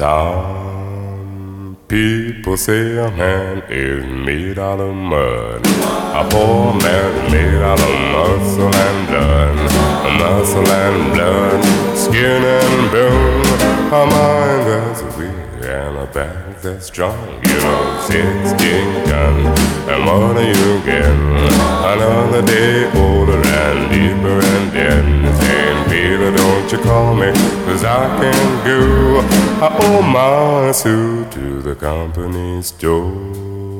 Some people say a man is made out of mud. A poor man is made out of muscle and blood. Muscle and blood, skin and bone. A mind that's weak and a back that's strong. You know, 16 guns, and what do you get? Another day older and deeper and dead. Saying, Peter, don't you call me, 'cause I can go. I owe my suit to the company store.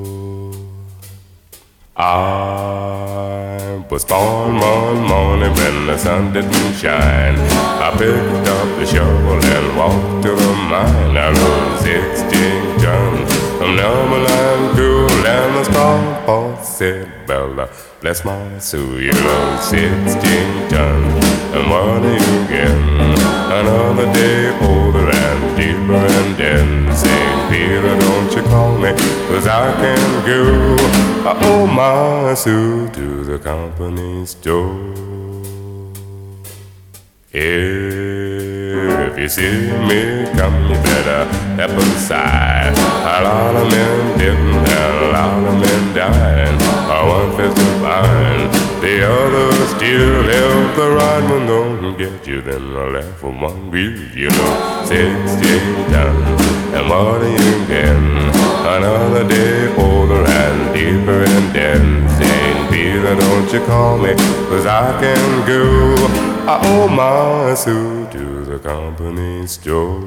I was born one morning when the sun didn't shine. I picked up the shovel and walked to the mine. I rode 16 tons from Numberland to the straw boss said, Bella, bless my soul, you rode 16 tons. And what do you get? Another day older and deeper and dead. Saying, Peter, don't you call me, 'cause I can't go. I owe my suit to the company store. If you see me come, you better step aside. A lot of men didn't, and a lot of men died. One fist of iron, the other still left. The right one don't get you, then the left for one wheel. You know, 16 tons, and what do you get? Another day older and deeper and dead. Saying, Peter, don't you call me, 'cause I can go. I owe my suit to the company store.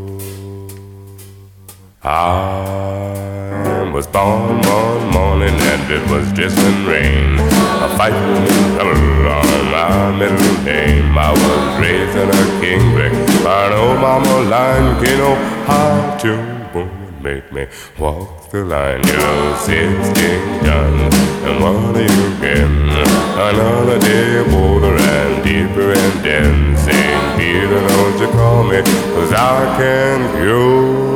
I was born one morning and it was drizzling rain. A fighting color on my middle name. I was raised in a king brick by an old mama line. You know how to woman made me walk the line. You know, 16 tons, and what do you get? Another day older and deeper and dead. Saying, Peter, don't you call me, 'cause I can't go.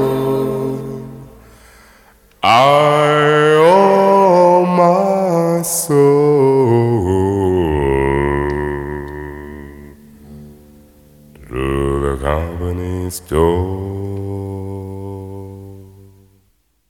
I owe my soul to the company store.